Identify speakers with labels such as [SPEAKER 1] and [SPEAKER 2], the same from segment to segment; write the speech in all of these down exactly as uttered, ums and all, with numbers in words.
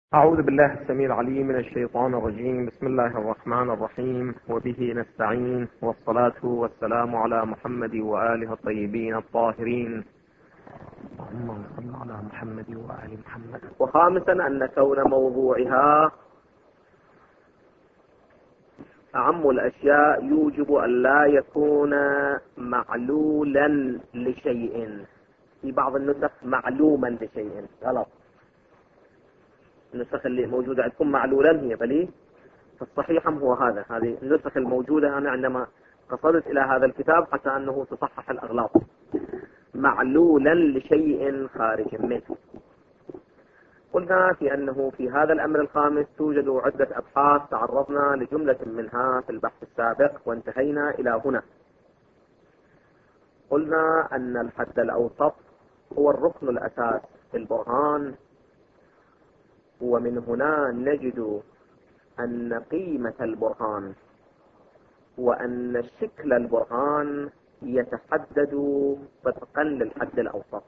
[SPEAKER 1] أعوذ بالله السميع العليم من الشيطان الرجيم. بسم الله الرحمن الرحيم، وبه نستعين، والصلاة والسلام على محمد وآله الطيبين الطاهرين. اللهم صل على محمد وآل محمد. وخامسا أن كون موضوعها أعم الأشياء يوجب أن لا يكون معلولا لشيء. في بعض النسخ معلوما لشيء، غلط. النسخ اللي موجودة عندكم معلولا هي بلي، فالصحيح هو هذا. هذه النسخ الموجودة أنا عندما قصدت إلى هذا الكتاب حتى أنه تصحح الأغلاط. معلولا لشيء خارج منه. قلنا في أنه في هذا الأمر الخامس توجد عدة أبحاث تعرضنا لجملة منها في البحث السابق وانتهينا إلى هنا. قلنا أن الحد الأوسط هو الركن الأساس في البرهان، ومن هنا نجد أن قيمة البرهان وأن شكل البرهان يتحدد طبقا للحد الأوسط.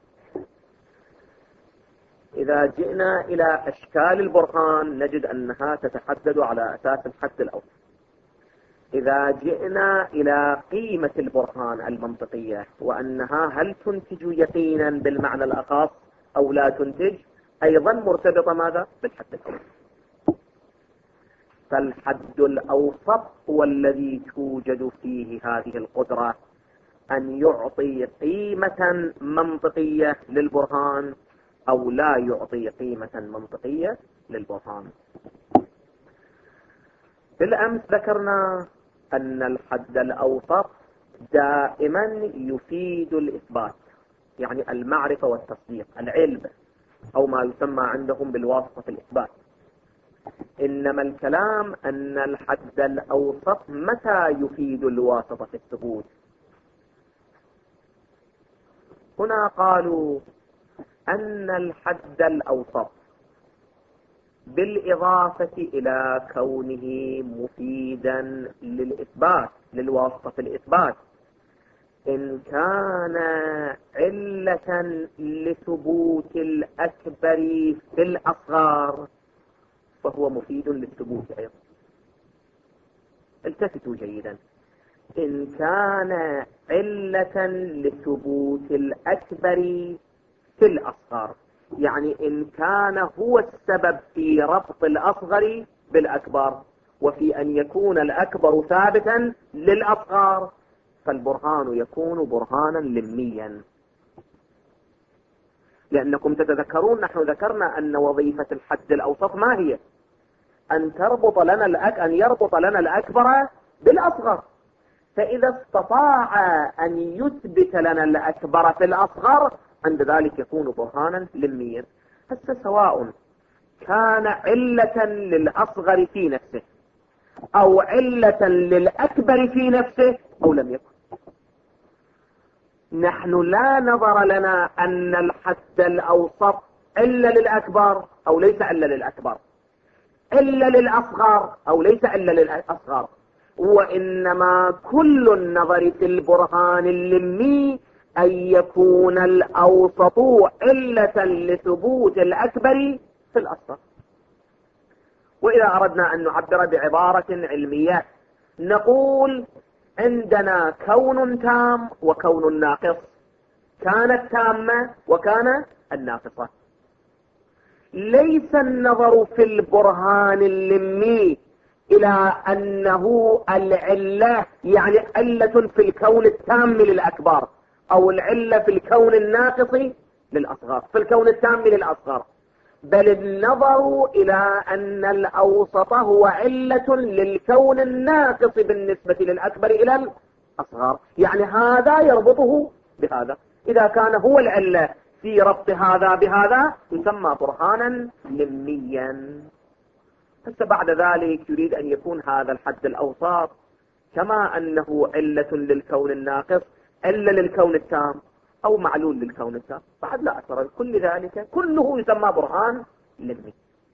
[SPEAKER 1] إذا جئنا إلى أشكال البرهان نجد أنها تتحدد على أساس الحد الأوسط. إذا جئنا إلى قيمة البرهان المنطقية وأنها هل تنتج يقينا بالمعنى الأخص أو لا تنتج، أيضا مرتبطة ماذا؟ بالحد الأوسط. فالحد الأوسط هو الذي توجد فيه هذه القدرة أن يعطي قيمة منطقية للبرهان أو لا يعطي قيمة منطقية للبرهان. بالأمس ذكرنا أن الحد الأوسط دائما يفيد الإثبات، يعني المعرفة والتصديق، العلم، أو ما يسمى عندهم بالواسطة في الإثبات. إنما الكلام أن الحد الأوسط متى يفيد الواسطة في الثبوت؟ هنا قالوا أن الحد الأوسط بالإضافة إلى كونه مفيدا للإثبات، للواسطة في الإثبات، إن كان علة لثبوت الأكبر في الأصغر فهو مفيد للثبوت أيضا. التفتوا جيدا. إن كان علة لثبوت الأكبر في الأصغر، يعني إن كان هو السبب في ربط الأصغر بالأكبر وفي أن يكون الأكبر ثابتا للأصغر، فالبرهان يكون برهانا لميا. لأنكم تتذكرون نحن ذكرنا أن وظيفة الحد الأوسط ما هي؟ أن تربط لنا الأك... أن يربط لنا الأكبر بالأصغر. فإذا استطاع أن يثبت لنا الأكبر في الأصغر عند ذلك يكون برهانا لميا. هسه سواء كان علة للأصغر في نفسه أو علة للأكبر في نفسه أو لم يكن، نحن لا نظر لنا أن الحد الأوسط إلا للأكبر أو ليس إلا للأكبر، إلا للأصغر أو ليس إلا للأصغر، وإنما كل النظر في البرهان اللمي أن يكون الأوسط علة لثبوت الأكبر في الأصغر. وإذا أردنا أن نعبر بعبارة علمية نقول عندنا كون تام وكون ناقص، كانت تامة وكان الناقصة. ليس النظر في البرهان اللمي إلى أنه العلة، يعني علة في الكون التام للأكبر أو العلة في الكون الناقص للأصغر، في الكون التام للأصغر، بل النظر إلى أن الأوسط هو علة للكون الناقص بالنسبة للأكبر إلى الأصغر، يعني هذا يربطه بهذا. إذا كان هو العلة في ربط هذا بهذا يسمى برهانا لميا. حتى بعد ذلك يريد أن يكون هذا الحد الأوسط كما أنه علة للكون الناقص إلا للكون التام أو معلول للكون التام، بعد لا أثر كل ذلك كله يسمى برهان لمي.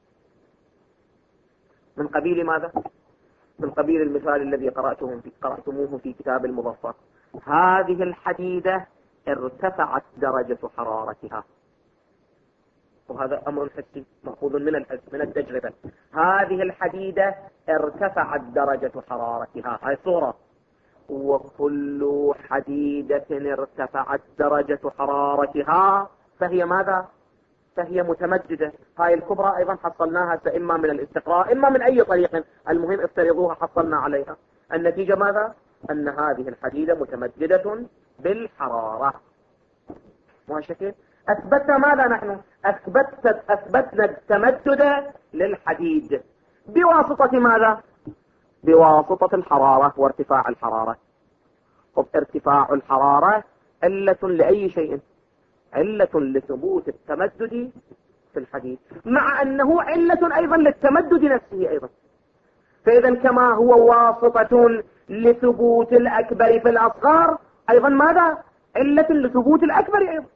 [SPEAKER 1] من قبيل ماذا؟ من قبيل المثال الذي قرأتموه في, قرأتموه في كتاب المظفر. هذه الحديدة ارتفعت درجة حرارتها، وهذا أمر حسي مأخوذ من الحس من التجربة. هذه الحديدة ارتفعت درجة حرارتها، هاي صورة. وكل حديدة ارتفعت درجة حرارتها فهي ماذا؟ فهي متمددة. هاي الكبرى أيضا حصلناها إما من الاستقراء إما من أي طريق، المهم افترضوها حصلنا عليها. النتيجة ماذا؟ أن هذه الحديدة متمددة بالحرارة. وهالشكل أثبتنا ماذا نحن؟ أثبت أثبتنا التمدد للحديد بواسطة ماذا؟ بواسطة الحرارة وارتفاع الحرارة. طب ارتفاع الحرارة علة لأي شيء؟ علة لثبوت التمدد في الحديد، مع أنه علة أيضا للتمدد نفسه أيضا. فإذا كما هو واسطة لثبوت الأكبر في الأصغر، أيضا ماذا؟ علة لثبوت الأكبر أيضا.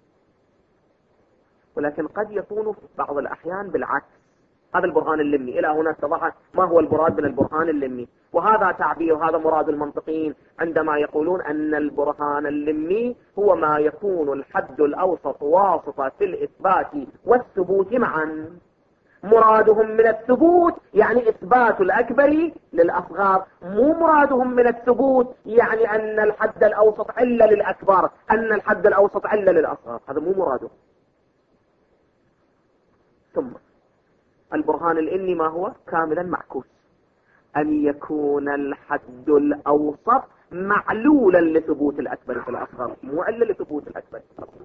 [SPEAKER 1] ولكن قد يكون في بعض الأحيان بالعكس. هذا البرهان اللمي. إلى هنا اتضح ما هو المراد من البرهان اللمي، وهذا تعبير، هذا مراد المنطقيين عندما يقولون أن البرهان اللمي هو ما يكون الحد الأوسط واسطة في الإثبات والثبوت معا. مرادهم من الثبوت يعني إثبات الأكبر للأصغر، مو مرادهم من الثبوت يعني أن الحد الأوسط علة للأكبر، أن الحد الأوسط علة للأصغر، هذا مو مراده. ثم البرهان الإني ما هو؟ كاملا معكوس، أن يكون الحد الأوسط معلولا لثبوت الأكبر في الأصغر، مو علة لثبوت الأكبر في الأصغر.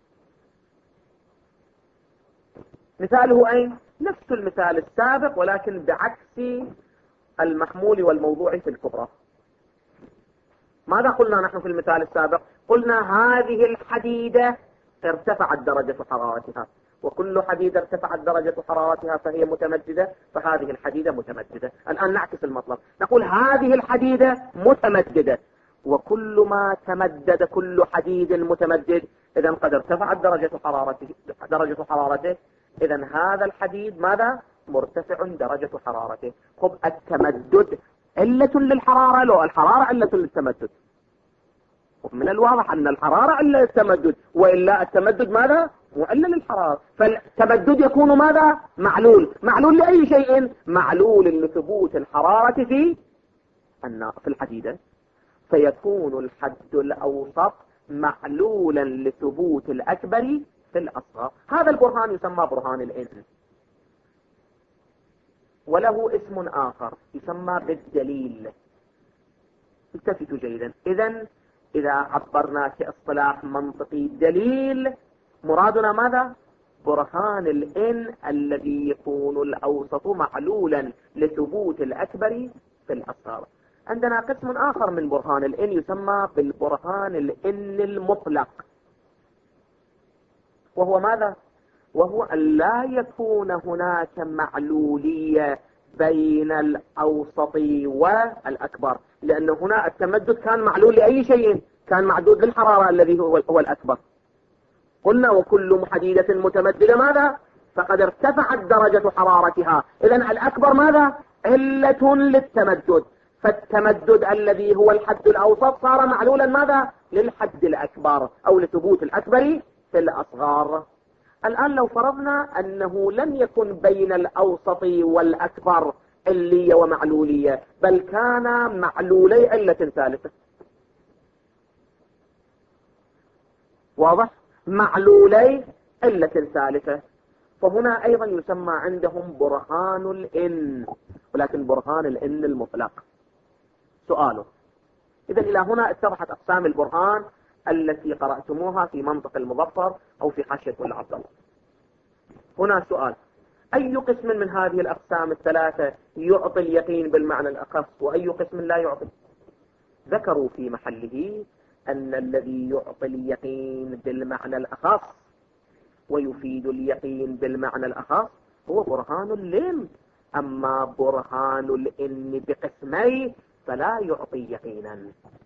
[SPEAKER 1] مثاله أين؟ نفس المثال السابق ولكن بعكس المحمول والموضوع في الكبرى. ماذا قلنا نحن في المثال السابق؟ قلنا هذه الحديدة ارتفعت درجة حرارتها، وكل حديدة ارتفعت درجة حرارتها فهي متمددة، فهذه الحديدة متمددة. الآن نعكس المطلب، نقول هذه الحديدة متمددة، وكل ما تمدد كل حديد متمدد، إذا قد ارتفعت درجة حرارته درجة حرارته إذا هذا الحديد ماذا؟ مرتفع درجة حرارته. خب التمدد علة للحرارة، لو الحرارة علة للتمدد، ومن الواضح أن الحرارة علة للتمدد، وإلا التمدد ماذا؟ معلة للحرارة. فالتمدد يكون ماذا؟ معلول. معلول لأي شيء؟ معلول لثبوت الحرارة في في الحديدة، فيكون الحد الأوسط معلولا لثبوت الأكبر في الأصغر. هذا البرهان يسمى برهان الإن، وله اسم آخر يسمى بالدليل. التفتوا جيدا. إذن إذا عبرنا كاصطلاح منطقي دليل، مرادنا ماذا؟ برهان الإن الذي يكون الأوسط معلولا لثبوت الأكبر في الأصغر. عندنا قسم آخر من برهان الإن يسمى بالبرهان الإن المطلق، وهو ماذا؟ وهو أن لا يكون هناك معلولية بين الأوسط والأكبر، لأن هنا التمدد كان معلول لأي شيء؟ كان معدود للحرارة الذي هو, هو الأكبر. قلنا وكل حديدة متمددة ماذا؟ فقد ارتفعت درجة حرارتها، إذن الأكبر ماذا؟ علة للتمدد، فالتمدد الذي هو الحد الأوسط صار معلولا ماذا؟ للحد الأكبر أو لثبوت الأكبر في الأصغر. الآن لو فرضنا أنه لم يكن بين الأوسط والأكبر علية ومعلولية، بل كان معلولي علة ثالثة. واضح؟ معلولي علة ثالثة، فهنا أيضا يسمى عندهم برهان الإن، ولكن برهان الإن المطلق. سؤاله إذا إلى هنا اتضحت أقسام البرهان التي قرأتموها في منطق المظفر أو في حاشية العبد الله. هنا سؤال: أي قسم من هذه الأقسام الثلاثة يعطي اليقين بالمعنى الأخص وأي قسم لا يعطي؟ ذكروا في محله أن الذي يعطي اليقين بالمعنى الأخص ويفيد اليقين بالمعنى الأخص هو برهان الإن، أما برهان الإن بقسميه فلا يعطي يقينا.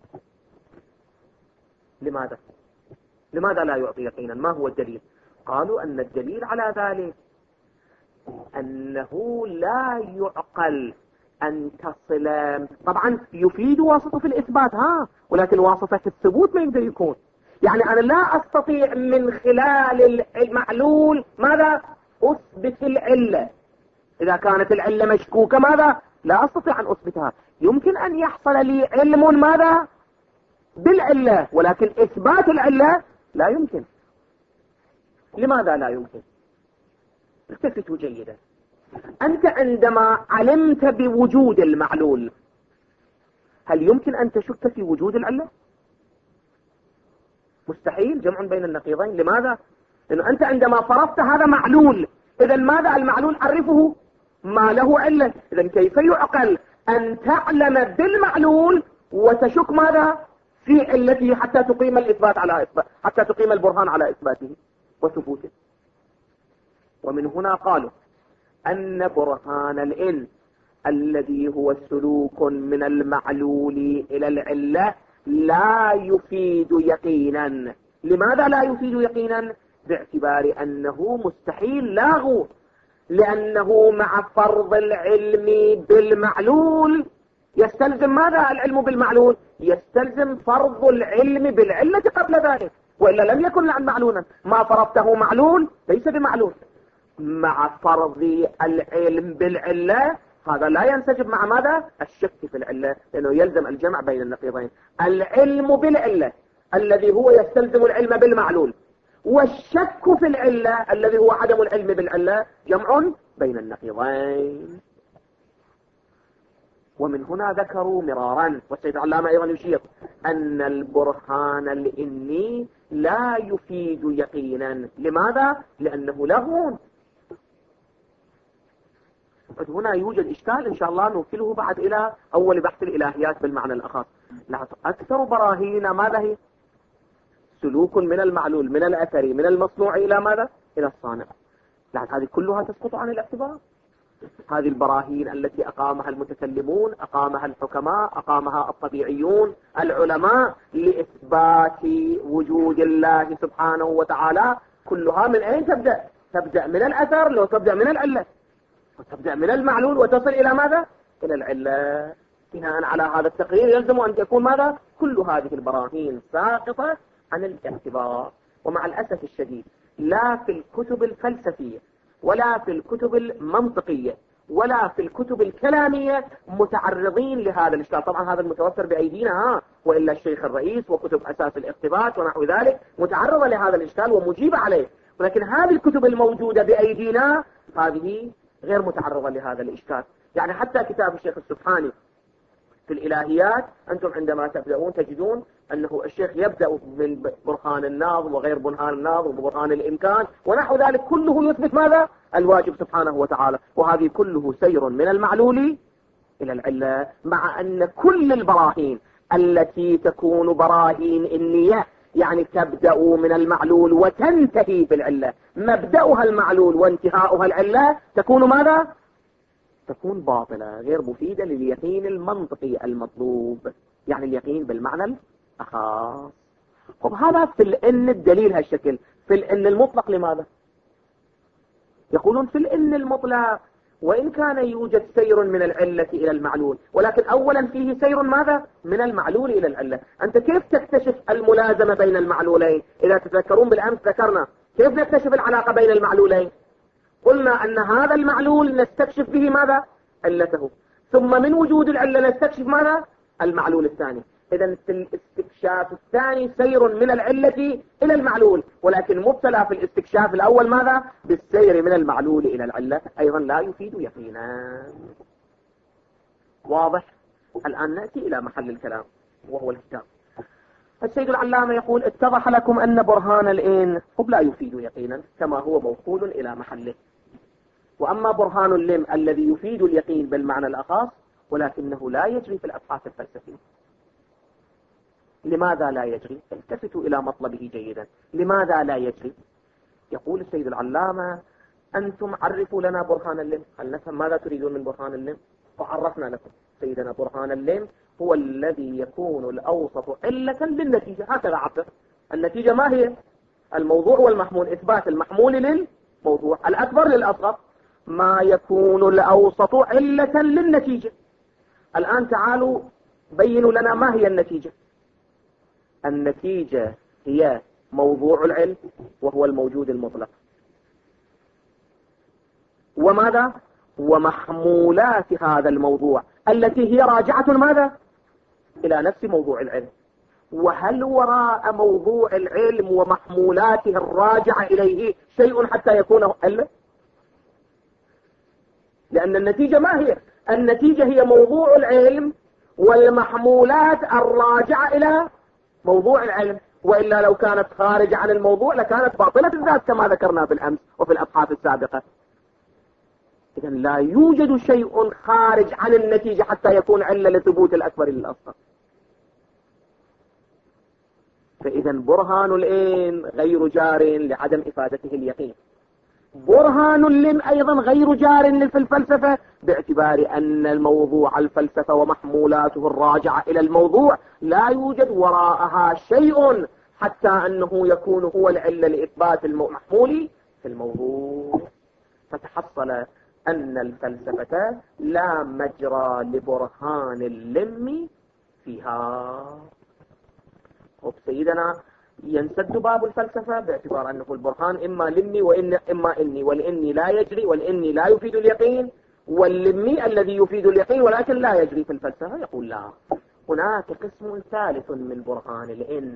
[SPEAKER 1] لماذا؟ لماذا لا يعطي يقينا؟ ما هو الدليل؟ قالوا أن الدليل على ذلك أنه لا يعقل أن تصل، طبعا يفيد واسطة في الإثبات ها، ولكن واسطة في الثبوت ما يقدر يكون. يعني أنا لا أستطيع من خلال المعلول ماذا؟ أثبت العلة. إذا كانت العلة مشكوكة ماذا؟ لا أستطيع أن أثبتها. يمكن أن يحصل لي علم ماذا؟ بالعلة، ولكن إثبات العلة لا يمكن. لماذا لا يمكن؟ التفتوا جيدا. أنت عندما علمت بوجود المعلول، هل يمكن أن تشك في وجود العلة؟ مستحيل، جمع بين النقيضين. لماذا؟ لأنه أنت عندما فرضت هذا معلول، إذا ماذا المعلول؟ عرفه ما له علة. إذا كيف يعقل أن تعلم بالمعلول وتشك ماذا؟ في علته حتى تقيم الإثبات على إثبات، حتى تقيم البرهان على إثباته وثبوته. ومن هنا قالوا أن برهان الإن الذي هو سلوك من المعلول إلى العلة لا يفيد يقينا. لماذا لا يفيد يقينا؟ باعتبار أنه مستحيل لاغو، لأنه مع فرض العلم بالمعلول يستلزم ماذا؟ العلم بالمعلول يستلزم فرض العلم بالعلة قبل ذلك، وإلا لم يكن لعن معلولا. ما فرضته معلول ليس بمعلول. مع فرض العلم بالعلة هذا لا ينسجم مع ماذا؟ الشك في العلة، لأنه يلزم الجمع بين النقيضين. العلم بالعلة الذي هو يستلزم العلم بالمعلول، والشك في العلة الذي هو عدم العلم بالعلة، جمع بين النقيضين. ومن هنا ذكروا مرارا، والسيد العلامة أيضا يشير أن البرهان الإني لا يفيد يقينا. لماذا؟ لأنه لغو. هنا يوجد إشكال إن شاء الله نوكله بعد إلى أول بحث الإلهيات بالمعنى الأخص. أكثر براهين ماذا هي؟ سلوك من المعلول، من الأثري، من المصنوع إلى ماذا؟ إلى الصانع. لعل هذه كلها تسقط عن الاعتبار. هذه البراهين التي أقامها المتكلمون، أقامها الحكماء، أقامها الطبيعيون، العلماء، لإثبات وجود الله سبحانه وتعالى، كلها من أين تبدأ؟ تبدأ من الأثر، لو تبدأ من العلة، وتبدأ من المعلول وتصل إلى ماذا؟ إلى العلة. بناء على هذا التقرير يلزم أن تكون ماذا؟ كل هذه البراهين ساقطة عن الاعتبار. ومع الأسف الشديد لا في الكتب الفلسفية ولا في الكتب المنطقية ولا في الكتب الكلامية متعرضين لهذا الإشكال. طبعا هذا المتوفر بأيدينا، ها وإلا الشيخ الرئيس وكتب أساس الاقتباس ونحو ذلك متعرضة لهذا الإشكال ومجيبة عليه، ولكن هذه الكتب الموجودة بأيدينا هذه غير متعرضة لهذا الإشكال. يعني حتى كتاب الشيخ السبحاني في الإلهيات، أنتم عندما تبدأون تجدون أنه الشيخ يبدأ من برهان الناظم وغير برهان الناظم وبرهان الإمكان ونحو ذلك، كله يثبت ماذا؟ الواجب سبحانه وتعالى. وهذه كله سير من المعلول إلى العلة، مع أن كل البراهين التي تكون براهين إنية يعني تبدأ من المعلول وتنتهي بالعلة، مبدأها المعلول وانتهاؤها العلة، تكون ماذا؟ تكون باطلة غير مفيدة لليقين المنطقي المطلوب، يعني اليقين بالمعنى الأخص. طب هذا في الإن الدليل هالشكل. في الإن المطلق لماذا؟ يقولون في الإن المطلق وإن كان يوجد سير من العلة إلى المعلول، ولكن أولا فيه سير ماذا؟ من المعلول إلى العلة. أنت كيف تكتشف الملازمة بين المعلولين؟ إذا تتذكرون بالأمس ذكرنا كيف نكتشف العلاقة بين المعلولين. قلنا أن هذا المعلول نستكشف به ماذا؟ علته، ثم من وجود العلة نستكشف ماذا؟ المعلول الثاني. إذا في الاستكشاف الثاني سير من العلة إلى المعلول، ولكن مبتلى في الاستكشاف الأول ماذا؟ بالسير من المعلول إلى العلة، أيضا لا يفيد يقينا. واضح؟ الآن نأتي إلى محل الكلام وهو الكتاب. السيد العلامة يقول اتضح لكم أن برهان الإن لا يفيد يقينا كما هو موصول إلى محله. وأما برهان اللم الذي يفيد اليقين بالمعنى الأخص ولكنه لا يجري في الأبحاث الفلسفية. لماذا لا يجري؟ التفتوا إلى مطلبه جيدا. لماذا لا يجري؟ يقول السيد العلامة أنتم عرفوا لنا برهان اللم. هل نفهم ماذا تريدون من برهان اللم؟ فعرفنا لكم سيدنا برهان اللم هو الذي يكون الأوسط علة للنتيجة. هكذا عبر النتيجة. ما هي؟ الموضوع والمحمول، إثبات المحمول للموضوع، الأكبر للأصغر، ما يكون الأوسط علة للنتيجة. الآن تعالوا بينوا لنا ما هي النتيجة. النتيجة هي موضوع العلم وهو الموجود المطلق، وماذا؟ ومحمولات هذا الموضوع التي هي راجعة ماذا؟ إلى نفس موضوع العلم. وهل وراء موضوع العلم ومحمولاته الراجعة إليه شيء حتى يكون علم؟ لأن النتيجة ما هي؟ النتيجة هي موضوع العلم والمحمولات الراجعة إلى موضوع العلم، وإلا لو كانت خارجة عن الموضوع لكانت باطلة الذات كما ذكرنا بالأمس وفي الأبحاث السابقة. إذن لا يوجد شيء خارج عن النتيجة حتى يكون علة لثبوت الأكبر للأصغر. فإذا برهان الإن غير جار لعدم إفادته اليقين. برهان اللم أيضا غير جار في الفلسفة باعتبار أن الموضوع الفلسفة ومحمولاته الراجعة إلى الموضوع لا يوجد وراءها شيء حتى أنه يكون هو العلة لإثبات المحمول في الموضوع. فتحصل أن الفلسفة لا مجرى لبرهان اللم فيها. طب سيدنا ينسد باب الفلسفة باعتبار أنه البرهان إما لمي وإن إما إني، والإني لا يجري، والإني لا يفيد اليقين، واللمي الذي يفيد اليقين ولكن لا يجري في الفلسفة. يقول لا، هناك قسم ثالث من برهان الإن،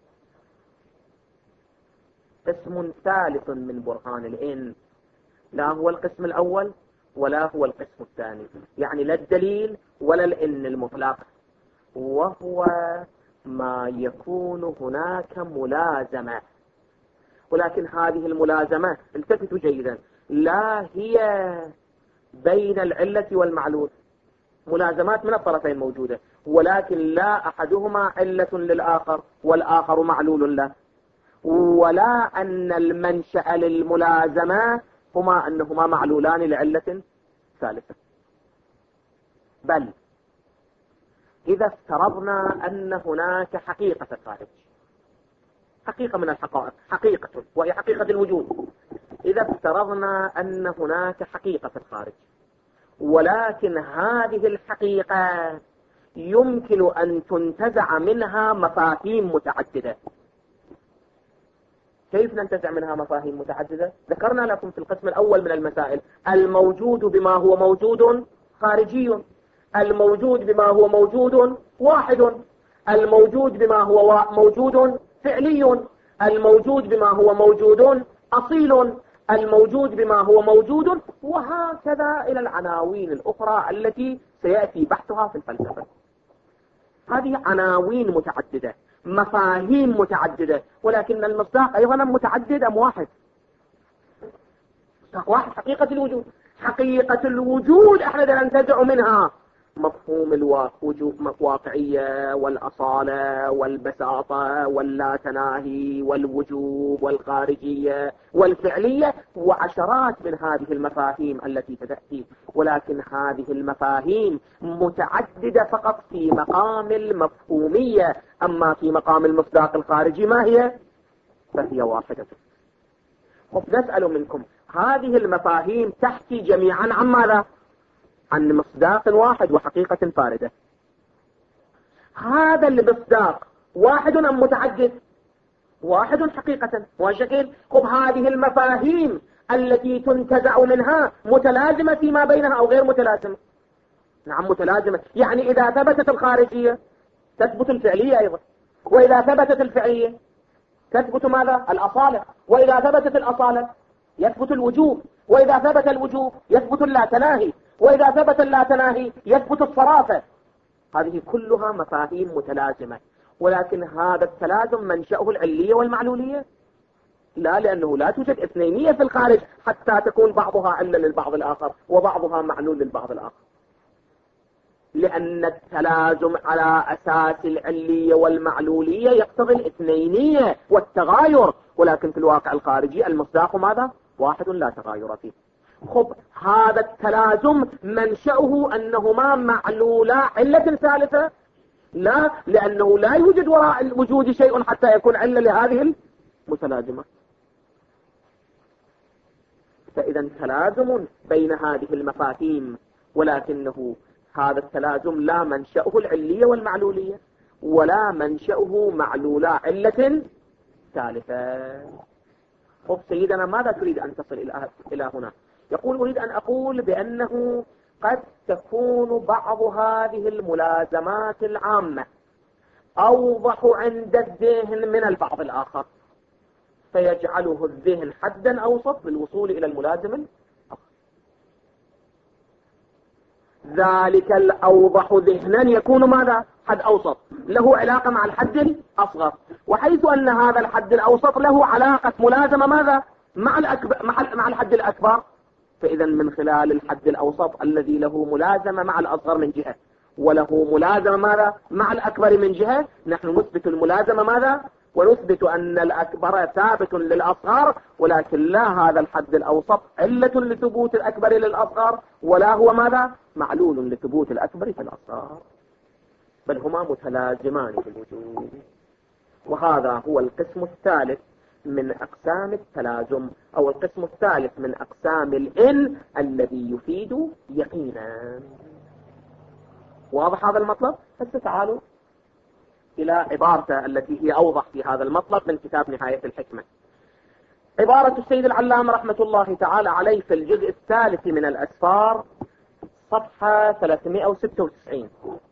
[SPEAKER 1] قسم ثالث من برهان الإن، لا هو القسم الأول ولا هو القسم الثاني، يعني لا الدليل ولا الإن المطلق، وهو ما يكون هناك ملازمة. ولكن هذه الملازمة التفتوا جيدا، لا هي بين العلة والمعلول، ملازمات من الطرفين موجودة، ولكن لا أحدهما علة للآخر والآخر معلول له، ولا أن المنشأ للملازمة هما أنهما معلولان لعلة ثالثة. بل إذا افترضنا أن هناك حقيقة خارج، حقيقة من الحقائق، حقيقة وهي حقيقة الوجود، إذا افترضنا أن هناك حقيقة خارج، ولكن هذه الحقيقة يمكن أن تنتزع منها مفاهيم متعددة. كيف ننتزع منها مفاهيم متعددة؟ ذكرنا لكم في القسم الأول من المسائل الموجود بما هو موجود خارجي، الموجود بما هو موجود واحد، الموجود بما هو موجود فعلي، الموجود بما هو موجود أصيل، الموجود بما هو موجود، وهكذا إلى العناوين الأخرى التي سيأتي بحثها في الفلسفة. هذه عناوين متعددة، مفاهيم متعددة، ولكن المصداق أيضا متعدد أم واحد؟ مصداق واحد، حقيقة الوجود. حقيقة الوجود احنا ننتزع منها مفهوم الواقعية والأصالة والبساطة واللا تناهي والوجوب والخارجية والفعلية وعشرات من هذه المفاهيم التي تأتي، ولكن هذه المفاهيم متعددة فقط في مقام المفهومية، أما في مقام المصداق الخارجي ما هي؟ فهي واحدة. نسأل منكم، هذه المفاهيم تحكي جميعا عن ماذا؟ عن مصداق واحد وحقيقة فاردة. هذا المصداق واحد أم متعدد؟ واحد حقيقة وشكل. خب هذه المفاهيم التي تنتزع منها متلازمة فيما بينها أو غير متلازمة؟ نعم متلازمة، يعني إذا ثبتت الخارجية تثبت الفعلية أيضا، وإذا ثبتت الفعلية تثبت ماذا؟ الأصالة، وإذا ثبتت الأصالة يثبت الوجوب، وإذا ثبت الوجوب يثبت اللا تناهي، وإذا ثبت اللا تناهي يثبت الصرافة. هذه كلها مفاهيم متلازمة، ولكن هذا التلازم منشأه العلية والمعلولية؟ لا، لأنه لا توجد اثنينية في الخارج حتى تكون بعضها علة للبعض الآخر وبعضها معلول للبعض الآخر، لأن التلازم على أساس العلية والمعلولية يقتضي الاثنينية والتغاير، ولكن في الواقع الخارجي المصداق ماذا؟ واحد لا تغاير فيه. خب هذا التلازم منشأه أنهما معلولا علة ثالثة؟ لا، لأنه لا يوجد وراء الوجود شيء حتى يكون علة لهذه المتلازمة. فإذا تلازم بين هذه المفاهيم، ولكنه هذا التلازم لا منشأه العلية والمعلولية، ولا منشأه معلولا علة الثالثة. خب سيدنا ماذا تريد أن تصل إلى هنا؟ يقول أريد أن أقول بأنه قد تكون بعض هذه الملازمات العامة أوضح عند الذهن من البعض الآخر، فيجعله الذهن حدا أوسط للوصول إلى الملازم الآخر. ذلك الأوضح ذهنا يكون ماذا؟ حد أوسط له علاقة مع الحد الأصغر، وحيث أن هذا الحد الأوسط له علاقة ملازمة ماذا؟ مع الأكبر مع الحد الأكبر، فإذا من خلال الحد الأوسط الذي له ملازمة مع الأصغر من جهة وله ملازمة ماذا؟ مع الأكبر من جهة، نحن نثبت الملازمة ماذا؟ ونثبت أن الأكبر ثابت للأصغر، ولكن لا هذا الحد الأوسط علة لثبوت الأكبر للأصغر، ولا هو ماذا؟ معلول لثبوت الأكبر في الأصغر، بل هما متلازمان في الوجود. وهذا هو القسم الثالث من أقسام التلازم، أو القسم الثالث من أقسام الإن الذي يفيد يقينا. واضح هذا المطلب؟ هسه تعالوا إلى عبارته التي هي أوضح في هذا المطلب من كتاب نهاية الحكمة. عبارة السيد العلامة رحمة الله تعالى عليه في الجزء الثالث من الأسفار صفحة ثلاثمائة وستة وتسعين.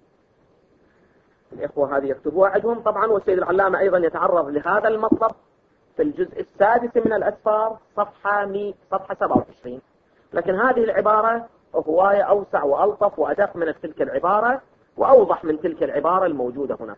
[SPEAKER 1] الإخوة هذه يكتبوها عندهم طبعا، والسيد العلامة أيضا يتعرض لهذا المطلب في الجزء السادس من الأسفار صفحة مئة صفحة سبعة وعشرين. لكن هذه العبارة هواية أوسع وألطف وأدق من تلك العبارة وأوضح من تلك العبارة الموجودة هناك.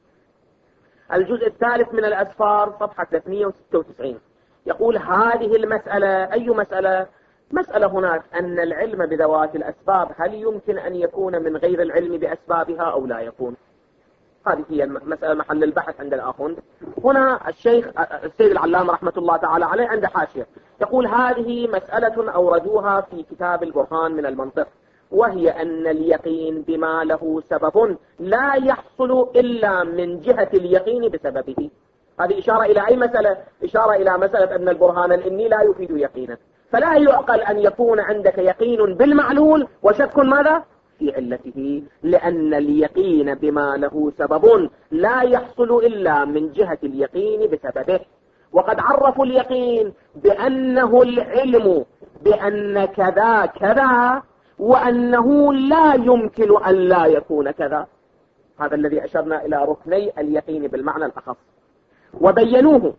[SPEAKER 1] الجزء الثالث من الأسفار صفحة ثلاثمائة وستة وتسعين يقول هذه المسألة. أي مسألة؟ مسألة هناك أن العلم بذوات الأسباب هل يمكن أن يكون من غير العلم بأسبابها أو لا يكون؟ هذه هي المسألة محل البحث عند الآخون. هنا الشيخ السيد العلامة رحمة الله تعالى عليه عند حاشية يقول هذه مسألة أوردوها في كتاب البرهان من المنطق، وهي أن اليقين بما له سبب لا يحصل إلا من جهة اليقين بسببه. هذه إشارة إلى أي مسألة؟ إشارة إلى مسألة أن البرهان الإني لا يفيد يقينا، فلا يعقل أن يكون عندك يقين بالمعلول وشك ماذا؟ في علته، لأن اليقين بما له سبب لا يحصل إلا من جهة اليقين بسببه. وقد عرفوا اليقين بأنه العلم بأن كذا كذا، وأنه لا يمكن أن لا يكون كذا. هذا الذي أشرنا إلى ركني اليقين بالمعنى الأخص، وبينوه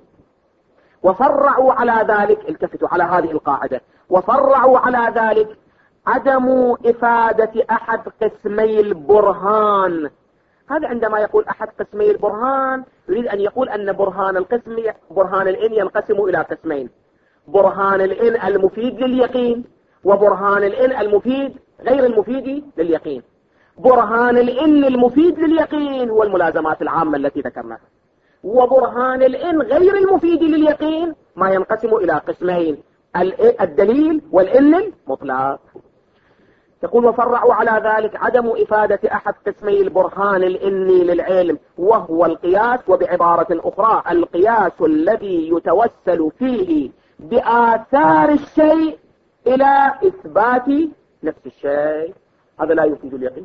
[SPEAKER 1] وفرعوا على ذلك. التفتوا على هذه القاعدة، وفرعوا على ذلك عدم إفادة أحد قسمي البرهان. هذا عندما يقول أحد قسمي البرهان يريد أن يقول أن برهان القسم برهان الإن ينقسم إلى قسمين: برهان الإن المفيد لليقين، وبرهان الإن المفيد غير المفيد لليقين. برهان الإن المفيد لليقين والملازمات العامة التي ذكرناها، وبرهان الإن غير المفيد لليقين ما ينقسم إلى قسمين: الدليل والإن المطلق. يقول وفرعوا على ذلك عدم إفادة أحد قسمي البرهان الإني للعلم وهو القياس، وبعبارة أخرى القياس الذي يتوسل فيه بآثار الشيء إلى إثبات نفس الشيء. هذا لا يفيد اليقين.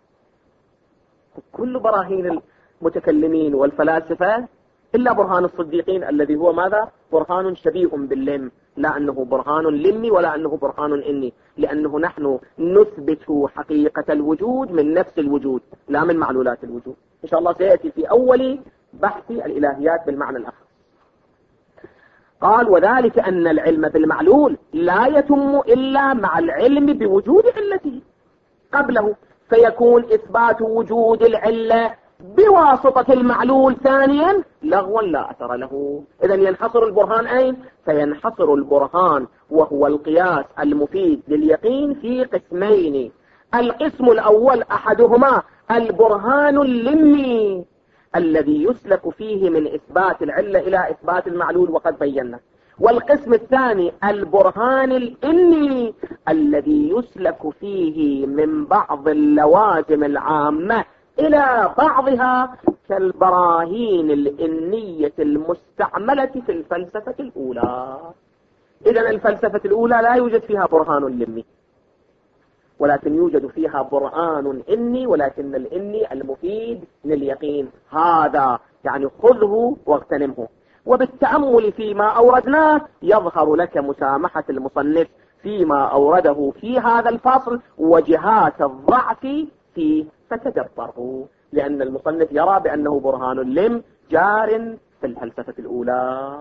[SPEAKER 1] كل براهين المتكلمين والفلاسفة إلا برهان الصديقين الذي هو ماذا؟ برهان شبيه باللم، لا أنه برهان لمي ولا أنه برهان إني، لأنه نحن نثبت حقيقة الوجود من نفس الوجود لا من معلولات الوجود. إن شاء الله سيأتي في أول بحث الإلهيات بالمعنى الآخر. قال وذلك أن العلم بالمعلول لا يتم إلا مع العلم بوجود علته قبله، فيكون إثبات وجود العلة بواسطة المعلول ثانيا لغوا لا أثر له. إذن ينحصر البرهان أين؟ فينحصر البرهان وهو القياس المفيد لليقين في قسمين: القسم الأول أحدهما البرهان اللمي الذي يسلك فيه من إثبات العلة إلى إثبات المعلول وقد بينا، والقسم الثاني البرهان الإني الذي يسلك فيه من بعض اللوازم العامة إلى بعضها كالبراهين الإنية المستعملة في الفلسفة الأولى. إذن الفلسفة الأولى لا يوجد فيها برهان لمي، ولكن يوجد فيها برهان إني، ولكن الإني المفيد لليقين. هذا يعني خذه واغتنمه. وبالتأمل فيما أوردناه يظهر لك مسامحة المصنف فيما أورده في هذا الفصل وجهات الضعف فيه، فتدبره، لأن المصنف يرى بأنه برهان اللم جار في الفلسفة الأولى.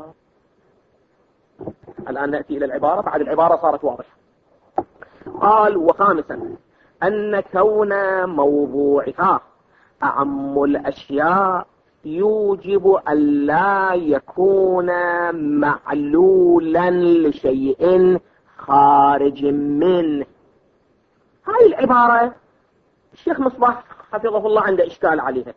[SPEAKER 1] الآن نأتي إلى العبارة، بعد العبارة صارت واضحة. قال: وخامسا أن كون موضوعها أعم الأشياء يوجب أن لا يكون معلولا لشيء خارج منه. هاي العبارة الشيخ مصباح حفظه الله عنده إشكال عليها.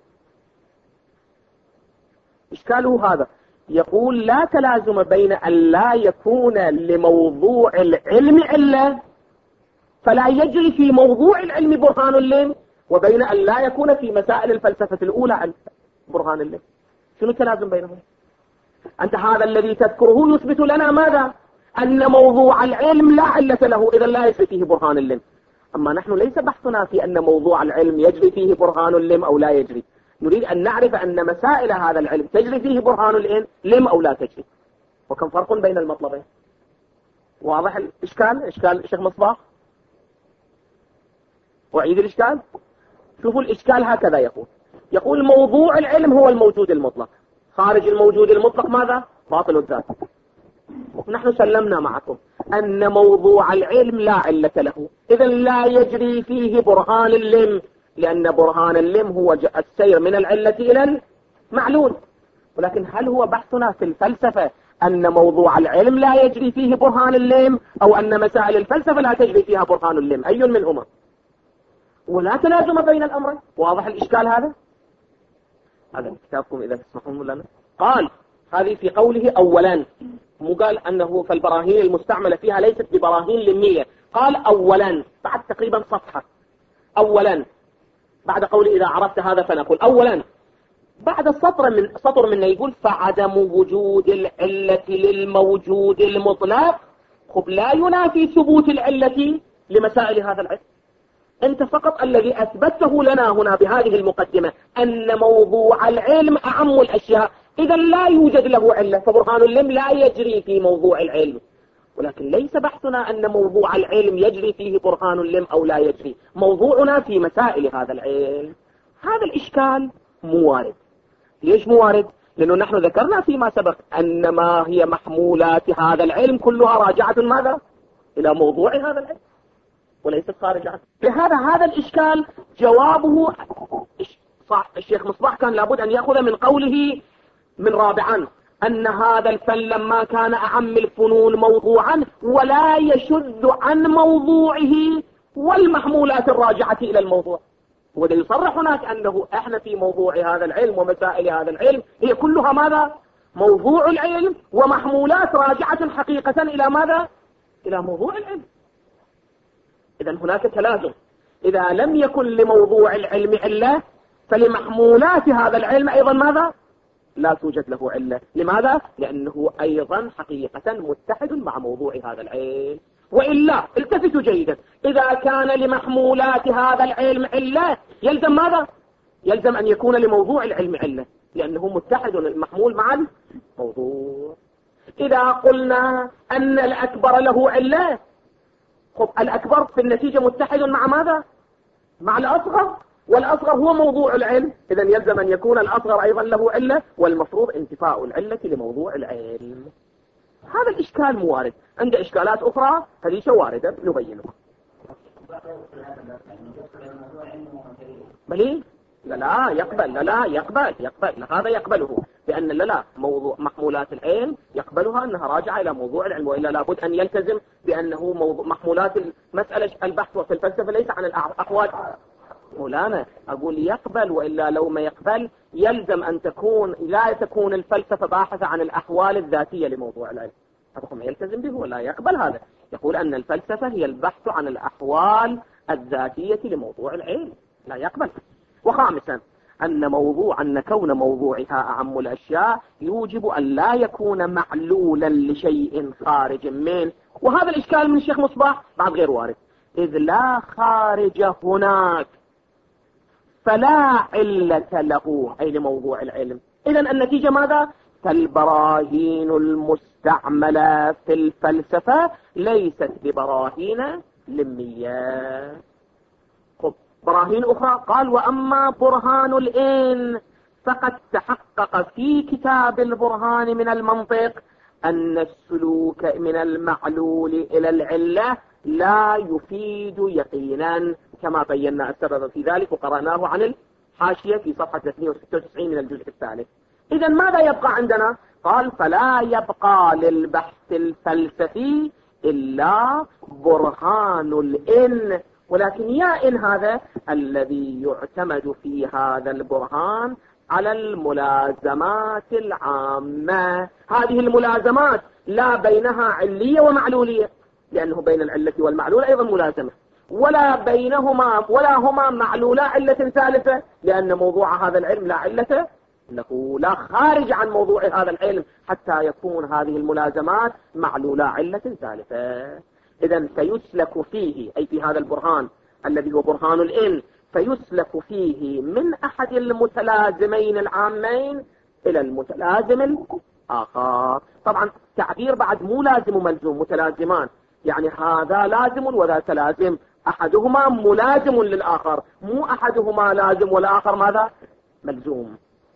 [SPEAKER 1] إشكاله هذا، يقول: لا تلازم بين أن لا يكون لموضوع العلم علة فلا يجري في موضوع العلم برهان اللم، وبين أن لا يكون في مسائل الفلسفة الأولى برهان اللم. شنو التلازم بينهم؟ أنت هذا الذي تذكره يثبت لنا ماذا؟ أن موضوع العلم لا علة له، إذا لا يجري فيه برهان اللم. أما نحن ليس بحثنا في أن موضوع العلم يجري فيه برهان اللم أو لا يجري، نريد أن نعرف أن مسائل هذا العلم تجري فيه برهان اللم أو لا تجري، وكم فرق بين المطلبين. واضح الإشكال؟ إشكال الشيخ مصباح؟ وعيد الإشكال. شوفوا الإشكال هكذا يقول يقول موضوع العلم هو الموجود المطلق، خارج الموجود المطلق ماذا؟ باطل الذات. نحن سلمنا معكم أن موضوع العلم لا علة له، إذن لا يجري فيه برهان اللم، لأن برهان اللم هو السير من العلة إلى المعلول. ولكن هل هو بحثنا في الفلسفة أن موضوع العلم لا يجري فيه برهان اللم، أو أن مسائل الفلسفة لا تجري فيها برهان اللم؟ أي منهما؟ ولا تلازم بين الأمرين. واضح الإشكال هذا؟ هذا كتابكم إذا تسمحون لنا. قال: هذه في قوله أولا، مو قال أنه فالبراهين المستعملة فيها ليست ببراهين لمية، قال أولا بعد تقريبا صفحة. أولا بعد قوله إذا عرفت هذا فنقول أولا، بعد سطر من سطر منه يقول: فعدم وجود العلة للموجود المطلق خب لا ينافي ثبوت العلة لمسائل هذا العلم. أنت فقط الذي أثبته لنا هنا بهذه المقدمة أن موضوع العلم أعم الأشياء، إذا لا يوجد له علة، فبرهان اللم لا يجري في موضوع العلم. ولكن ليس بحثنا أن موضوع العلم يجري فيه برهان اللم أو لا يجري، موضوعنا في مسائل هذا العلم. هذا الإشكال موارد. ليش موارد؟ لأنه نحن ذكرنا فيما سبق أن ما هي محمولات هذا العلم كلها راجعة ماذا؟ إلى موضوع هذا العلم وليست خارج عنه. لهذا هذا الإشكال جوابه صح. الشيخ مصباح كان لابد أن يأخذ من قوله من رابعا أن هذا الفن لما كان أعم الفنون موضوعا ولا يشذ عن موضوعه والمحمولات الراجعة إلى الموضوع. وده يصرح هناك أنه إحنا في موضوع هذا العلم ومسائل هذا العلم هي كلها ماذا؟ موضوع العلم ومحمولات راجعة حقيقة إلى ماذا؟ إلى موضوع العلم. إذا هناك تلازم. إذا لم يكن لموضوع العلم علة فلمحمولات هذا العلم أيضا ماذا؟ لا توجد له علة. لماذا؟ لأنه أيضا حقيقة متحد مع موضوع هذا العلم. وإلا التفتوا جيدا، إذا كان لمحمولات هذا العلم علة يلزم ماذا؟ يلزم أن يكون لموضوع العلم علة، لأنه متحد المحمول مع الموضوع. إذا قلنا أن الأكبر له علة، خب الأكبر في النتيجة متحد مع ماذا؟ مع الأصغر، والأصغر هو موضوع العلم، إذن يلزم أن يكون الأصغر أيضا له علة، والمفروض انتفاء العلة لموضوع العلم. هذا الإشكال موارد. عند إشكالات أخرى هذه واردة نبينها. بلي؟ لا لا يقبل، لا لا يقبل يقبل هذا يقبله، لأن لا لا موضوع محمولات العلم يقبلها أنها راجعة إلى موضوع العلم، وإلا لابد أن يلتزم بأنه موضوع محمولات المسألة البحث في الفلسفة ليس عن الأحوال. مولانا أقول يقبل، وإلا لو ما يقبل يلزم أن تكون لا تكون الفلسفة باحثة عن الأحوال الذاتية لموضوع العلم. هذا ما يلتزم به ولا يقبل هذا. يقول أن الفلسفة هي البحث عن الأحوال الذاتية لموضوع العلم، لا يقبل. وخامسا أن موضوع أن كون موضوعها أعم الأشياء يوجب أن لا يكون معلولا لشيء خارج منه. وهذا الإشكال من الشيخ مصباح بعد غير وارد، إذ لا خارج هناك فلا علة له، أي لموضوع العلم. إذن النتيجة ماذا؟ فالبراهين المستعملة في الفلسفة ليست ببراهين لمية. خب براهين أخرى قال وأما برهان الإن فقد تحقق في كتاب البرهان من المنطق أن السلوك من المعلول إلى العلة لا يفيد يقينا، كما بينا السبب في ذلك وقرأناه عن الحاشية في صفحة ثلاثمئة وستة وتسعين من الجزء الثالث. إذا ماذا يبقى عندنا؟ قال فلا يبقى للبحث الفلسفي إلا برهان الإن، ولكن يا إن هذا الذي يعتمد في هذا البرهان على الملازمات العامة. هذه الملازمات لا بينها علية ومعلولية، لأنه بين العلة والمعلولة أيضا ملازمة، ولا بينهما ولا هما معلولا علة ثالثة، لأن موضوع هذا العلم لا علة له، لا خارج عن موضوع هذا العلم حتى يكون هذه الملازمات معلولا علة ثالثة. إذن فيسلك فيه، أي في هذا البرهان الذي هو برهان الإن، فيسلك فيه من أحد المتلازمين العامين إلى المتلازم الآخر. طبعا تعبير بعد مو لازم وملزوم، متلازمان، يعني هذا لازم وذاك لازم، أحدهما ملازم للآخر، مو أحدهما لازم والآخر ماذا؟ ملزوم.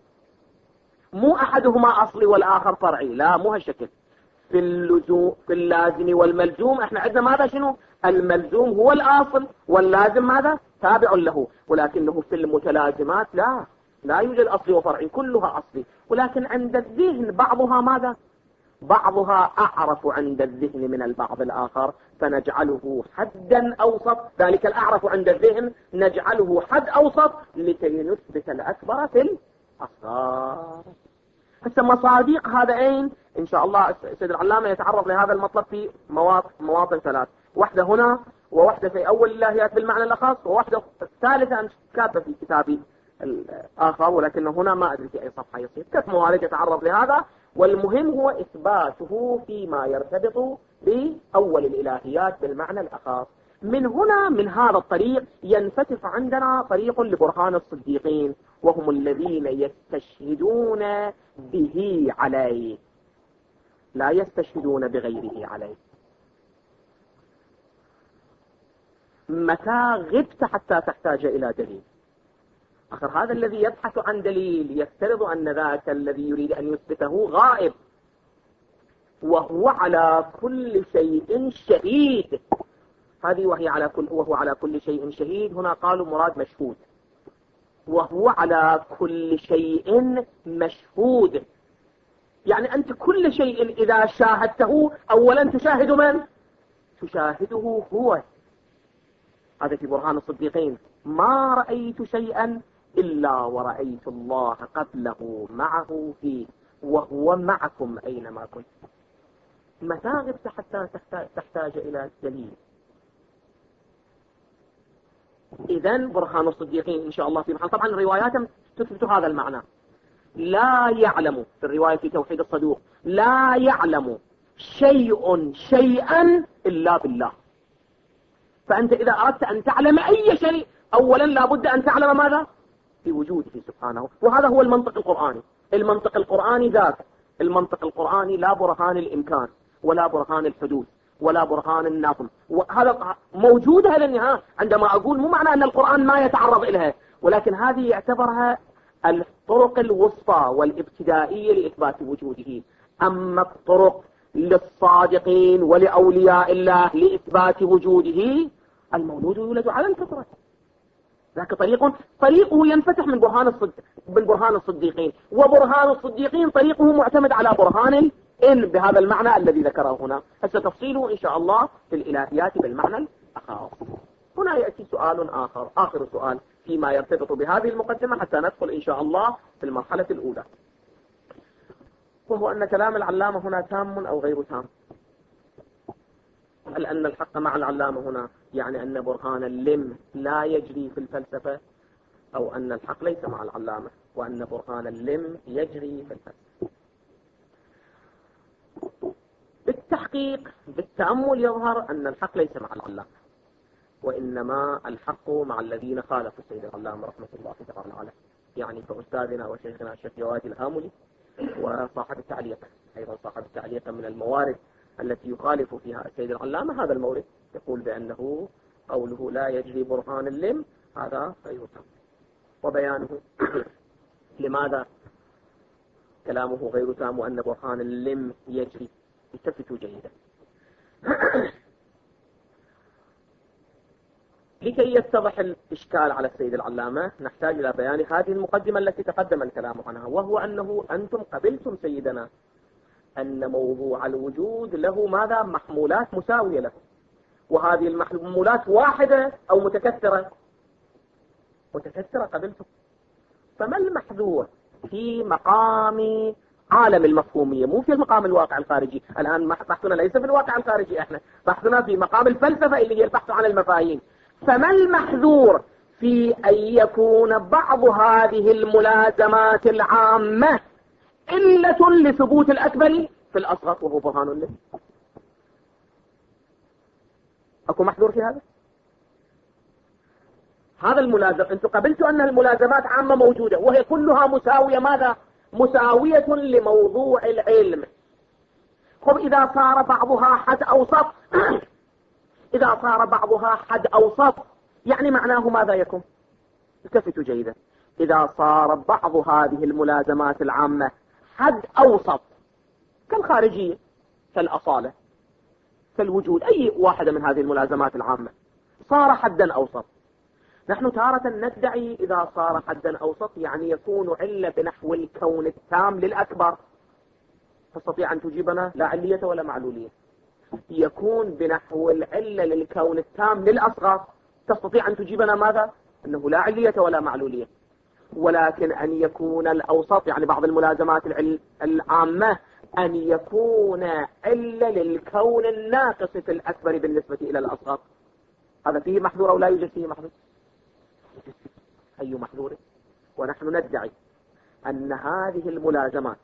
[SPEAKER 1] مو أحدهما أصلي والآخر فرعي، لا مو هالشكل. في اللزوم في اللازم والملزوم احنا عندنا ماذا شنو؟ الملزوم هو الأصل واللازم ماذا؟ تابع له، ولكنه في المتلازمات لا لا يوجد أصلي وفرعي، كلها أصلي، ولكن عند الذهن بعضها ماذا؟ بعضها أعرف عند الذهن من البعض الآخر، فنجعله حدا أوسط، ذلك الأعرف عند الذهن نجعله حد أوسط لكي نثبت الأكبر في الأصغر. هسه مصادق هذين إن شاء الله السيد العلامة يتعرض لهذا المطلب في مواطن, مواطن ثلاث، واحدة هنا وواحدة في أول الإلهيات بالمعنى الأخص، وواحدة ثالثة كاتبة في كتابي الآخر، ولكن هنا ما أدري في أي صفحة يصير. كيف موارد يتعرض لهذا، والمهم هو إثباته فيما يرتبط بأول الإلهيات بالمعنى الأخص. من هنا من هذا الطريق ينفتح عندنا طريق لبرهان الصديقين، وهم الذين يستشهدون به عليه، لا يستشهدون بغيره عليه. متى غبت حتى تحتاج إلى دليل؟ آخر هذا الذي يبحث عن دليل يفترض أن ذاك الذي يريد أن يثبته غائب، وهو على كل شيء شهيد. هذه وهي على كل وهو على كل شيء شهيد، هنا قالوا مراد مشهود، وهو على كل شيء مشهود، يعني أنت كل شيء إذا شاهدته أولا تشاهد من؟ تشاهده هو. هذا في برهان الصديقين، ما رأيت شيئا إلا ورأيت الله قبله معه فيه، وهو معكم أينما كنت. متى غبت حتى تحتاج إلى دليل؟ إذن برهان الصديقين إن شاء الله في محل، طبعا رواياتهم تثبت هذا المعنى. لا يعلم في الرواية في توحيد الصدوق لا يعلم شيء شيئا إلا بالله. فأنت إذا أردت أن تعلم أي شيء أولا لابد أن تعلم ماذا؟ في وجوده سبحانه، وهذا هو المنطق القرآني. المنطق القرآني ذات المنطق القرآني لا برهان الإمكان ولا برهان الحدوث ولا برهان النظم، وهذا موجود هذا النهاية. عندما أقول مو معنى أن القرآن ما يتعرض إليها، ولكن هذه يعتبرها الطرق الوسطى والابتدائية لإثبات وجوده. أما الطرق للصادقين ولأولياء الله لإثبات وجوده، المولود يولد على الفطرة، ذاك طريق طريقه ينفتح من برهان الصد... من برهان الصديقين، وبرهان الصديقين طريقه معتمد على برهان إن بهذا المعنى الذي ذكره هنا. هسه تفصيله إن شاء الله في الإلهيات بالمعنى الآخر. هنا يأتي سؤال آخر، آخر سؤال فيما يرتبط بهذه المقدمة حتى ندخل إن شاء الله في المرحلة الأولى، وهو أن كلام العلامة هنا تام أو غير تام. هل أن الحق مع العلامة هنا يعني أن برهان اللم لا يجري في الفلسفة، أو أن الحق ليس مع العلامة وأن برهان اللم يجري في الفلسفة؟ بالتحقيق بالتأمل يظهر أن الحق ليس مع العلامة، وإنما الحق مع الذين خالفوا السيد العلامة رحمة الله تعالى عليه، يعني كأستاذنا وشيخنا الشيخ جواد الهاملي
[SPEAKER 2] وصاحب التعليق أيضا صاحب التعليق من الموارد التي يخالف فيها السيد العلامة هذا المورد، يقول بأنه قوله لا يجري برهان اللم هذا غير تام. وبيانه لماذا كلامه غير تام وأن برهان اللم يجري. التفتوا جيدا. لكي يتضح الإشكال على السيد العلامة نحتاج إلى بيان هذه المقدمة التي تقدم الكلام عنها، وهو أنه أنتم قبلتم سيدنا أن موضوع الوجود له ماذا؟ محمولات مساوية له، وهذه المحمولات واحدة أو متكثرة؟ متكثرة قبلتم. فما المحذور في مقام عالم المفهومية، مو في مقام الواقع الخارجي؟ الآن بحثنا ليس في الواقع الخارجي، احنا بحثنا في مقام الفلسفة اللي هي البحث عن المفاهيم. فما المحذور في أن يكون بعض هذه الملازمات العامة علة لثبوت الأكبر في الأصغر وهو برهان له؟ أكو محذور في هذا؟ هذا الملازم أنتم قبلتوا أن الملازمات عامة موجودة وهي كلها مساوية ماذا؟ مساوية لموضوع العلم. خب إذا صار بعضها حد أوسط إذا صار بعضها حد أوسط يعني معناه ماذا يكون؟ التفتوا جيدا. إذا صار بعض هذه الملازمات العامة حد أوسط كالخارجية كالأصالة كالوجود، أي واحدة من هذه الملازمات العامة صار حدا أوسط، نحن تارة ندعي إذا صار حدا أوسط يعني يكون علة بنحو الكون التام للأكبر. تستطيع أن تجيبنا لا علية ولا معلولية. يكون بنحو العلة للكون التام للأصغر، تستطيع أن تجيبنا ماذا؟ أنه لا علية ولا معلولية. ولكن أن يكون الأوسط يعني بعض الملازمات العامة أن يكون علة للكون الناقص في الأكبر بالنسبة إلى الأصغر، هذا فيه محذور أو لا يوجد فيه محذور؟ أي محذور؟ ونحن ندعي أن هذه الملازمات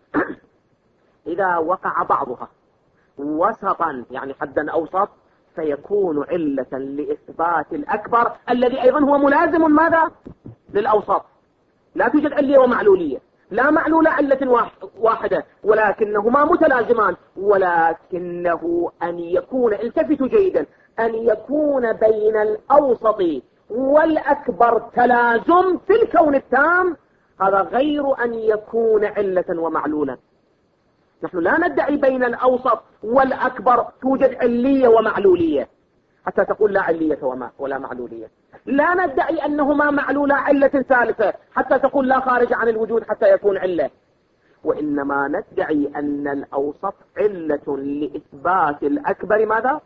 [SPEAKER 2] إذا وقع بعضها وسطا يعني حدا أوسط فيكون علة لإثبات الأكبر الذي أيضا هو ملازم ماذا؟ للأوسط. لا توجد علية ومعلولية، لا معلولة علة واحدة ولكنهما متلازمان، ولكنه أن يكون، التفتوا جيدا، أن يكون بين الأوسط والأكبر تلازم في الكون التام، هذا غير أن يكون علة ومعلولة. نحن لا ندعي بين الأوسط والأكبر توجد علية ومعلولية حتى تقول لا علية ولا معلولية. لا ندعي أنهما معلولة علة ثالثة حتى تقول لا خارج عن الوجود حتى يكون علة. وإنما ندعي أن الأوسط علة لإثبات الأكبر ماذا؟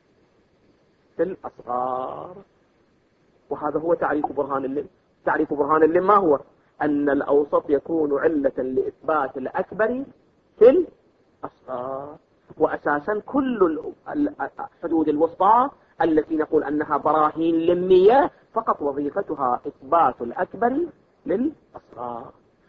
[SPEAKER 2] في الأصغر. وهذا هو تعريف برهان اللم. تعريف برهان اللم ما هو؟ أن الأوسط يكون علة لإثبات الأكبر في الأصغر. وأساسا كل الحدود الوسطى التي نقول أنها براهين لمية فقط وظيفتها إثبات الأكبر للأصغر.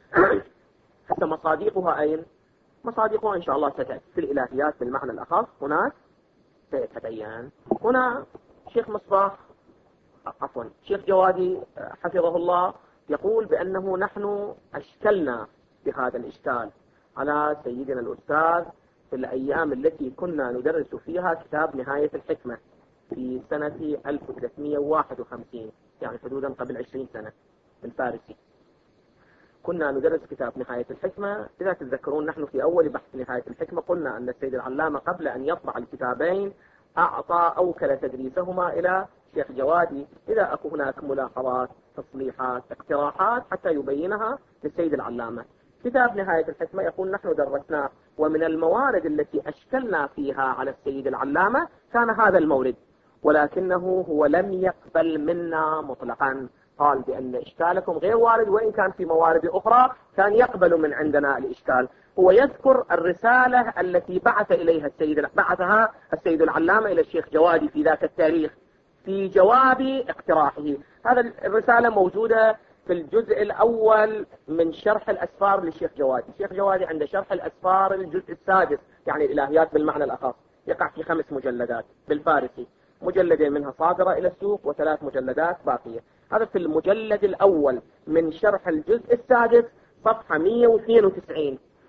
[SPEAKER 2] حتى مصادقها أين؟ مصادقها إن شاء الله ستأتي في الإلهيات بالمعنى الأخص، هناك سيتبين. هنا شيخ مصباح عفوا شيخ جوادي حفظه الله يقول بأنه نحن أشكلنا بهذا الإشكال على سيدنا الأستاذ في الأيام التي كنا ندرس فيها كتاب نهاية الحكمة في سنة ألف وثلاثمئة وواحد وخمسين، يعني حدودا قبل عشرين سنة بالفارسي. كنا ندرس كتاب نهاية الحكمة. إذا تتذكرون نحن في أول بحث نهاية الحكمة قلنا أن السيد العلامة قبل أن يطبع الكتابين أعطى أوكل تدريسهما إلى شيخ جوادي إذا أكو هناك ملاحظات تصليحات اقتراحات حتى يبينها للسيد العلامة. كتاب نهاية الحكمة يقول نحن درسناه، ومن الموارد التي أشكلنا فيها على السيد العلامة كان هذا المورد، ولكنه هو لم يقبل منا مطلقا، قال بأن إشكالكم غير وارد، وإن كان في موارد أخرى كان يقبل من عندنا الإشكال. هو يذكر الرسالة التي بعث إليها السيد بعثها السيد العلامة إلى الشيخ جوادي في ذاك التاريخ في جواب اقتراحه. هذا الرسالة موجودة في الجزء الأول من شرح الأسفار للشيخ جوادي. الشيخ جوادي عنده شرح الأسفار الجزء السادس، يعني الإلهيات بالمعنى الأخص، يقع في خمس مجلدات بالفارسي، مجلدين منها صادرة إلى السوق وثلاث مجلدات باقية. هذا في المجلد الأول من شرح الجزء السادس صفحة مئة واثنين وتسعين.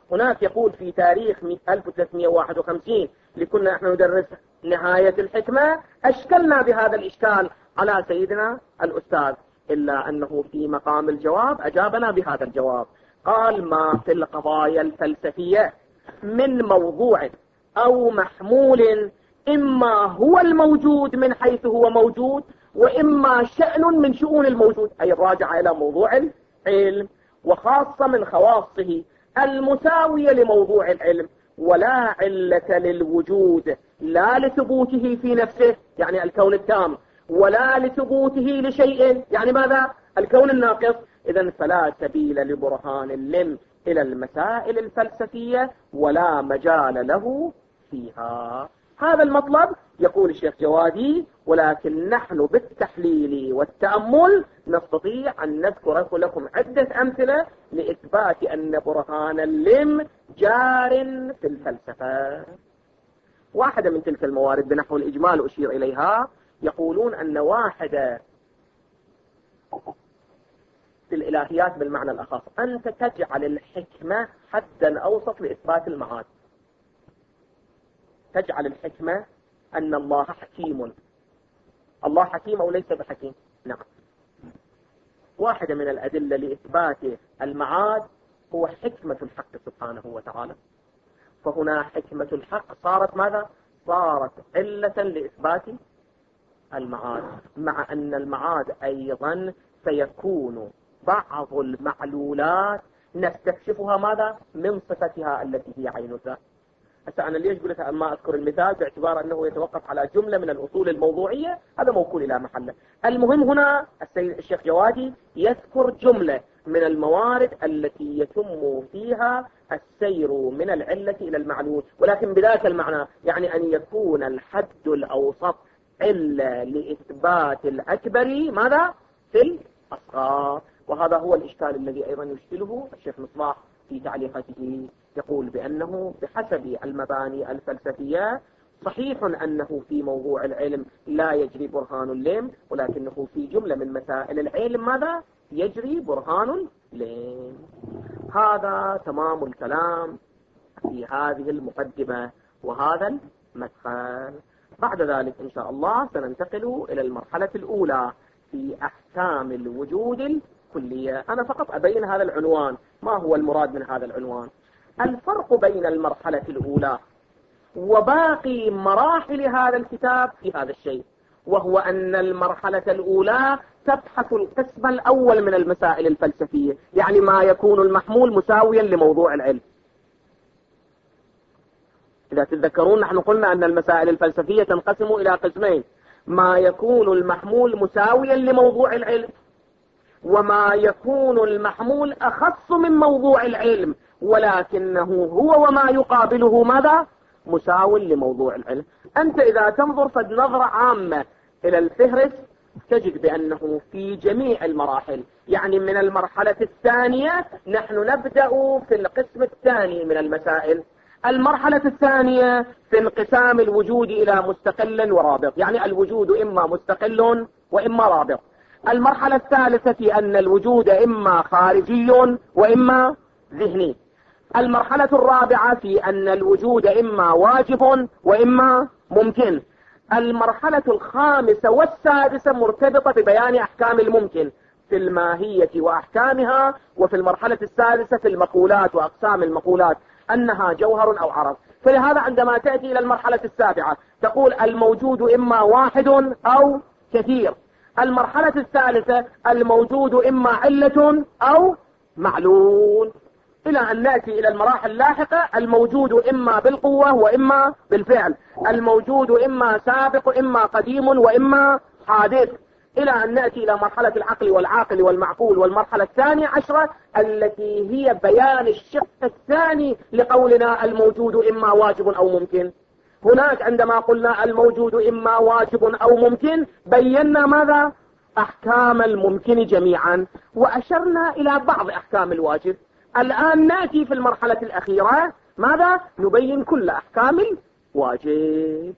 [SPEAKER 2] هناك يقول في تاريخ ألف وثلاثمئة وواحد وخمسين لكنا نحن ندرس نهاية الحكمة، أشكلنا بهذا الإشكال على سيدنا الأستاذ، إلا أنه في مقام الجواب أجابنا بهذا الجواب. قال: ما في القضايا الفلسفية من موضوع أو محمول إما هو الموجود من حيث هو موجود، وإما شأن من شؤون الموجود، أي الراجع إلى موضوع العلم، وخاصة من خواصه المساوية لموضوع العلم، ولا علة للوجود، لا لثبوته في نفسه يعني الكون التام، ولا لثبوته لشيء يعني ماذا؟ الكون الناقص. إذن فلا سبيل لبرهان اللم إلى المسائل الفلسفية ولا مجال له فيها. هذا المطلب يقول الشيخ جوادي، ولكن نحن بالتحليل والتأمل نستطيع أن نذكر لكم عدة أمثلة لإثبات أن برهان اللم جار في الفلسفة. واحدة من تلك الموارد بنحو الإجمال أشير إليها، يقولون أن واحدة في الإلهيات بالمعنى الأخص أنت تجعل الحكمة حدا أوسط لإثبات المعاد. تجعل الحكمة أن الله حكيم. الله حكيم أو ليس بحكيم؟ نعم. واحدة من الأدلة لإثبات المعاد هو حكمة الحق سبحانه وتعالى. فهنا حكمة الحق صارت ماذا؟ صارت علة لإثبات المعاد، مع أن المعاد أيضا سيكون بعض المعلولات نستكشفها ماذا؟ من صفتها التي هي عين الذات. هسه أنا ليش قلت ما أذكر المثال باعتبار أنه يتوقف على جملة من الأصول الموضوعية، هذا موكول إلى محله. المهم هنا السيد الشيخ جوادي يذكر جملة من الموارد التي يتم فيها السير من العلة إلى المعلول، ولكن بذاك المعنى يعني أن يكون الحد الأوسط علة لإثبات الأكبر ماذا؟ في الأصغر. وهذا هو الإشكال الذي أيضا يشكله الشيخ مصباح في تعليقاته، يقول بأنه بحسب المباني الفلسفية صحيح أنه في موضوع العلم لا يجري برهان اللم، ولكنه في جملة من مسائل العلم ماذا؟ يجري برهان اللم. هذا تمام الكلام في هذه المقدمة وهذا المدخل. بعد ذلك إن شاء الله سننتقل إلى المرحلة الأولى في أحكام الوجود الكلية. أنا فقط أبين هذا العنوان، ما هو المراد من هذا العنوان؟ الفرق بين المرحلة الأولى وباقي مراحل هذا الكتاب في هذا الشيء، وهو أن المرحلة الأولى تبحث القسم الأول من المسائل الفلسفية، يعني ما يكون المحمول مساويا لموضوع العلم. إذا تتذكرون نحن قلنا أن المسائل الفلسفية تنقسم إلى قسمين: ما يكون المحمول مساويا لموضوع العلم، وما يكون المحمول أخص من موضوع العلم ولكنه هو وما يقابله ماذا؟ مساو لموضوع العلم. أنت إذا تنظر فد نظرة عامة إلى الفهرس تجد بأنه في جميع المراحل، يعني من المرحلة الثانية نحن نبدأ في القسم الثاني من المسائل. المرحلة الثانية في انقسام الوجود إلى مستقل ورابط، يعني الوجود إما مستقل وإما رابط. المرحلة الثالثة في أن الوجود إما خارجي وإما ذهني. المرحلة الرابعة في أن الوجود إما واجب وإما ممكن. المرحلة الخامسة والسادسة مرتبطة ببيان أحكام الممكن في الماهية وأحكامها، وفي المرحلة السادسة في المقولات وأقسام المقولات أنها جوهر أو عرض. فلهذا عندما تأتي إلى المرحلة السابعة تقول الموجود إما واحد أو كثير. المرحلة الثالثة الموجود إما علة أو معلول، إلى أن نأتي إلى المراحل اللاحقة الموجود إما بالقوة وإما بالفعل، الموجود إما سابق إما قديم وإما حادث، إلى أن نأتي إلى مرحلة العقل والعاقل والمعقول، والمرحلة الثانية عشرة التي هي بيان الشق الثاني لقولنا الموجود إما واجب أو ممكن. هناك عندما قلنا الموجود إما واجب أو ممكن بينا ماذا؟ أحكام الممكن جميعا، وأشرنا إلى بعض أحكام الواجب. الآن نأتي في المرحلة الأخيرة ماذا؟ نبين كل أحكام الواجب.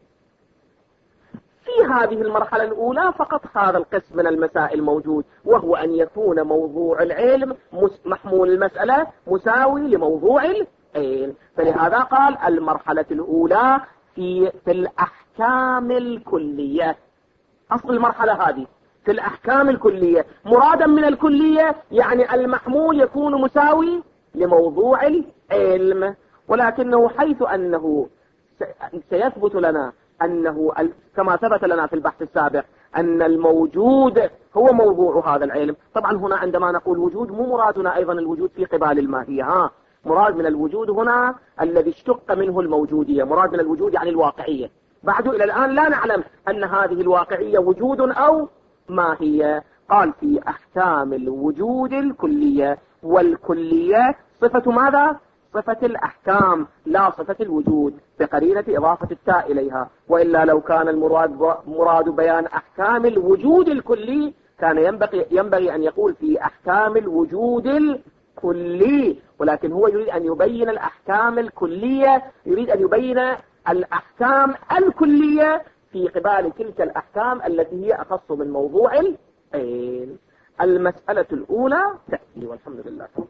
[SPEAKER 2] في هذه المرحلة الأولى فقط هذا القسم من المسائل موجود، وهو أن يكون موضوع العلم محمول المسألة مساوي لموضوع العين. فلهذا قال المرحلة الأولى في, في الأحكام الكلية. أصل المرحلة هذه في الأحكام الكلية، مرادا من الكلية يعني المحمول يكون مساوي لموضوع العلم، ولكنه حيث أنه سيثبت لنا أنه كما ثبت لنا في البحث السابق أن الموجود هو موضوع هذا العلم. طبعا هنا عندما نقول وجود مو مرادنا أيضا الوجود في قبال الماهية، ها مراد من الوجود هنا الذي اشتق منه الموجودية، مراد من الوجود يعني الواقعية. بعد إلى الآن لا نعلم أن هذه الواقعية وجود أو ماهية. قال في أحكام الوجود الكلية، والكلية صفة ماذا؟ صفة الأحكام لا صفة الوجود، بقرينة إضافة التاء إليها، وإلا لو كان المراد مراد بيان أحكام الوجود الكلي كان ينبغي, ينبغي أن يقول في أحكام الوجود الكلي، ولكن هو يريد أن يبين الأحكام الكلية، يريد أن يبين الأحكام الكلية في قبال تلك الأحكام التي هي أخص من موضوع العلم. المسألة الأولى تأتي والحمد لله.